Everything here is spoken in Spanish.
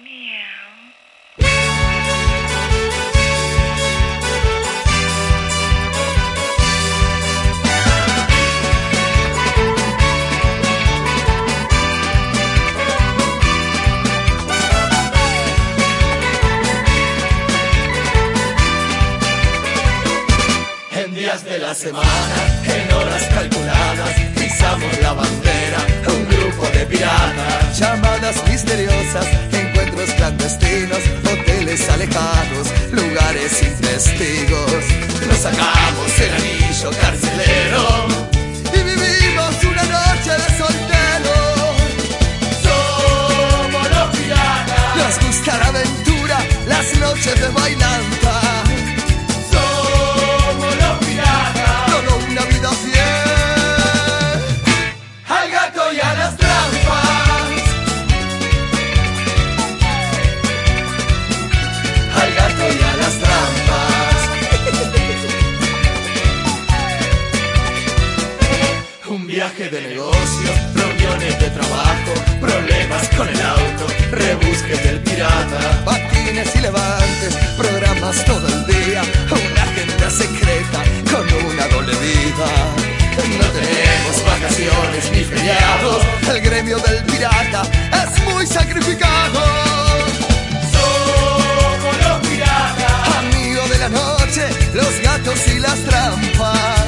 Días de la semana, en horas calculadas, pisamos la bandera, un grupo de piratas. Llamadas misteriosas, encuentros clandestinos, hoteles alejados, lugares sin testigos. Nos sacamos el anillo carcelero y vivimos una noche de solteros. Somos los piratas. Nos gusta la aventura, las noches de bailanta. Viaje de negocios, reuniones de trabajo, problemas con el auto, rebusques del pirata. Patines y levantes, programas todo el día, una agenda secreta con una doble vida. No tenemos vacaciones ni feriados, el gremio del pirata es muy sacrificado. Somos los piratas, amigos de la noche, los gatos y las trampas.